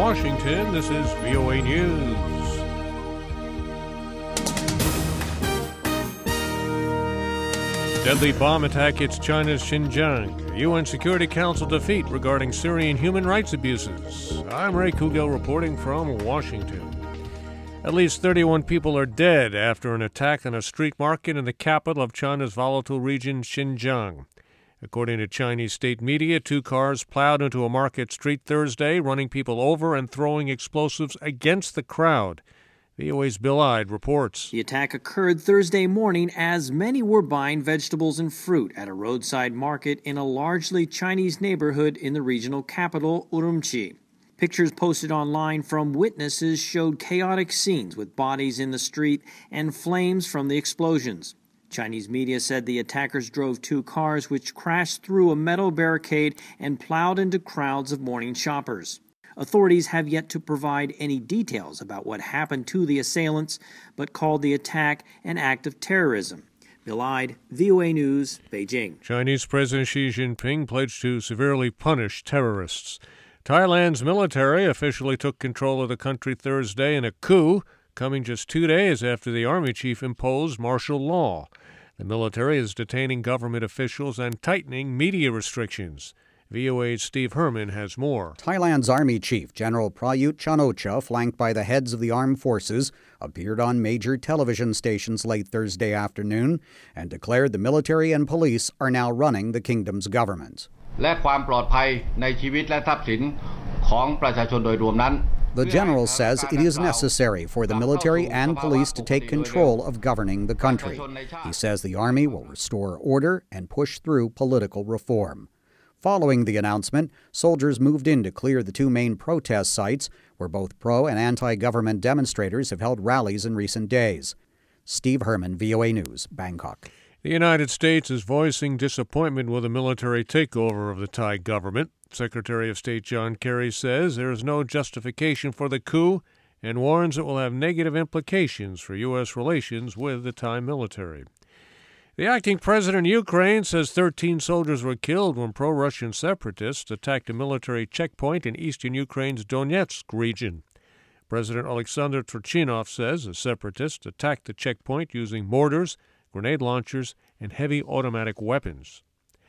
Washington, this is VOA News. Deadly bomb attack hits China's Xinjiang. UN Security Council defeat regarding Syrian human rights abuses. I'm Ray Kugel reporting from Washington. At least 31 people are dead after an attack on a street market in the capital of China's volatile region, Xinjiang. According to Chinese state media, 2 cars plowed into a market street Thursday, running people over and throwing explosives against the crowd. VOA's Bill Ide reports. The attack occurred Thursday morning as many were buying vegetables and fruit at a roadside market in a largely Chinese neighborhood in the regional capital, Urumqi. Pictures posted online from witnesses showed chaotic scenes with bodies in the street and flames from the explosions. Chinese media said the attackers drove 2 cars which crashed through a metal barricade and plowed into crowds of morning shoppers. Authorities have yet to provide any details about what happened to the assailants, but called the attack an act of terrorism. Bill Ide, VOA News, Beijing. Chinese President Xi Jinping pledged to severely punish terrorists. Thailand's military officially took control of the country Thursday in a coup, coming just 2 days after the army chief imposed martial law. The military is detaining government officials and tightening media restrictions. VOA's Steve Herman has more. Thailand's Army Chief, General Prayut Chan-o-cha, flanked by the heads of the armed forces, appeared on major television stations late Thursday afternoon and declared the military and police are now running the kingdom's government. และความปลอดภัยในชีวิตและทรัพย์สินของประชาชนโดยรวมนั้น The general says it is necessary for the military and police to take control of governing the country. He says the army will restore order and push through political reform. Following the announcement, soldiers moved in to clear the 2 main protest sites where both pro- and anti-government demonstrators have held rallies in recent days. Steve Herman, VOA News, Bangkok. The United States is voicing disappointment with the military takeover of the Thai government. Secretary of State John Kerry says there is no justification for the coup and warns it will have negative implications for U.S. relations with the Thai military. The acting president of Ukraine says 13 soldiers were killed when pro-Russian separatists attacked a military checkpoint in eastern Ukraine's Donetsk region. President Alexander Turchinov says the separatists attacked the checkpoint using mortars, grenade launchers, and heavy automatic weapons.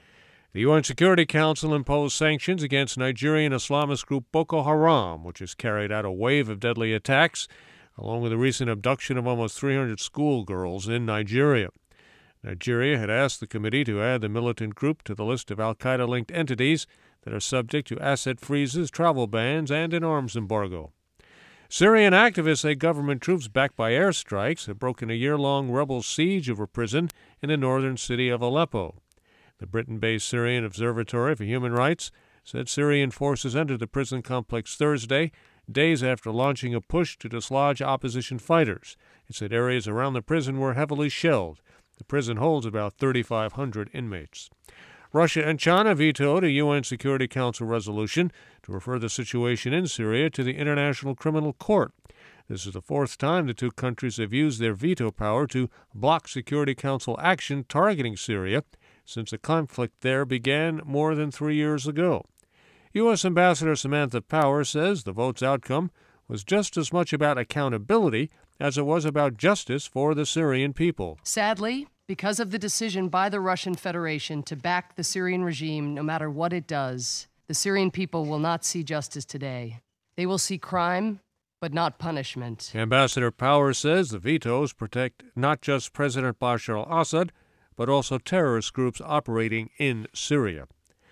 The UN Security Council imposed sanctions against Nigerian Islamist group Boko Haram, which has carried out a wave of deadly attacks, along with the recent abduction of almost 300 schoolgirls in Nigeria. Nigeria had asked the committee to add the militant group to the list of al-Qaeda-linked entities that are subject to asset freezes, travel bans, and an arms embargo. Syrian activists say government troops backed by airstrikes have broken a year-long rebel siege of a prison in the northern city of Aleppo. The Britain-based Syrian Observatory for Human Rights said Syrian forces entered the prison complex Thursday, days after launching a push to dislodge opposition fighters. It said areas around the prison were heavily shelled. The prison holds about 3,500 inmates. Russia and China vetoed a UN Security Council resolution to refer the situation in Syria to the International Criminal Court. This is the 4th time the 2 countries have used their veto power to block Security Council action targeting Syria since the conflict there began more than 3 years ago. U.S. Ambassador Samantha Power says the vote's outcome was just as much about accountability as it was about justice for the Syrian people. Sadly, because of the decision by the Russian Federation to back the Syrian regime no matter what it does, the Syrian people will not see justice today. They will see crime, but not punishment. Ambassador Power says the vetoes protect not just President Bashar al-Assad, but also terrorist groups operating in Syria.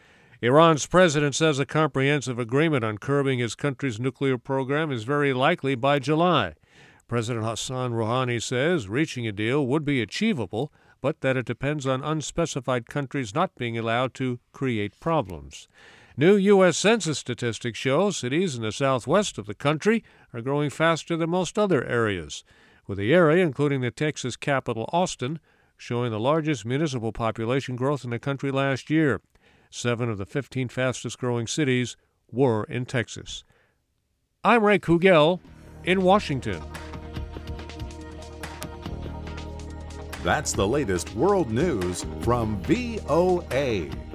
Iran's president says a comprehensive agreement on curbing his country's nuclear program is very likely by July. President Hassan Rouhani says reaching a deal would be achievable, but that it depends on unspecified countries not being allowed to create problems. New U.S. Census statistics show cities in the southwest of the country are growing faster than most other areas, with the area, including the Texas capital, Austin, showing the largest municipal population growth in the country last year. 7 of the 15 fastest-growing cities were in Texas. I'm Ray Kugel in Washington. That's the latest world news from VOA.